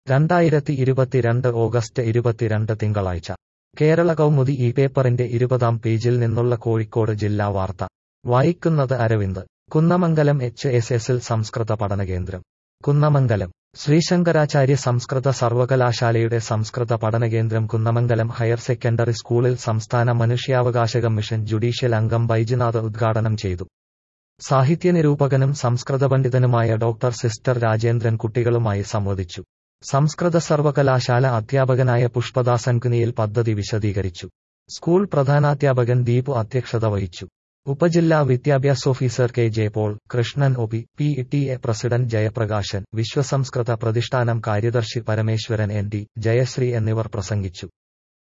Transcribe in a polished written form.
2022 August 22 തിങ്കളാഴ്ച കേരള കൗമുദി ഈ പേപ്പറിന്റെ 20-ാം പേജിൽ നിന്നുള്ള കോഴിക്കോട് ജില്ലാ വാർത്ത വായിക്കുന്നത് അരവിന്ദ്. കുന്നമംഗലം HSSൽ സംസ്കൃത പഠനകേന്ദ്രം. കുന്നമംഗലം ശ്രീശങ്കരാചാര്യ സംസ്കൃത സർവകലാശാലയുടെ സംസ്കൃത പഠനകേന്ദ്രം കുന്നമംഗലം ഹയർ സെക്കൻഡറി സ്കൂളിൽ സംസ്ഥാന മനുഷ്യാവകാശ കമ്മീഷൻ ജുഡീഷ്യൽ അംഗം ബൈജുനാഥ് ഉദ്ഘാടനം ചെയ്തു. സാഹിത്യനിരൂപകനും സംസ്കൃത പണ്ഡിതനുമായ ഡോക്ടർ സിസ്റ്റർ രാജേന്ദ്രൻ കുട്ടികളുമായി സംവദിച്ചു. സംസ്കൃത സർവകലാശാല അധ്യാപകനായ പുഷ്പദാസൻ കുനിയിൽ പദ്ധതി വിശദീകരിച്ചു. സ്കൂൾ പ്രധാനാധ്യാപകൻ ദീപു അധ്യക്ഷത വഹിച്ചു. ഉപജില്ലാ വിദ്യാഭ്യാസ officer KJ Paul, Krishnan OP, PTA president Jayaprakashan, വിശ്വസംസ്കൃത പ്രതിഷ്ഠാനം കാര്യദർശി പരമേശ്വരൻ ND, ജയശ്രീ എന്നിവർ പ്രസംഗിച്ചു.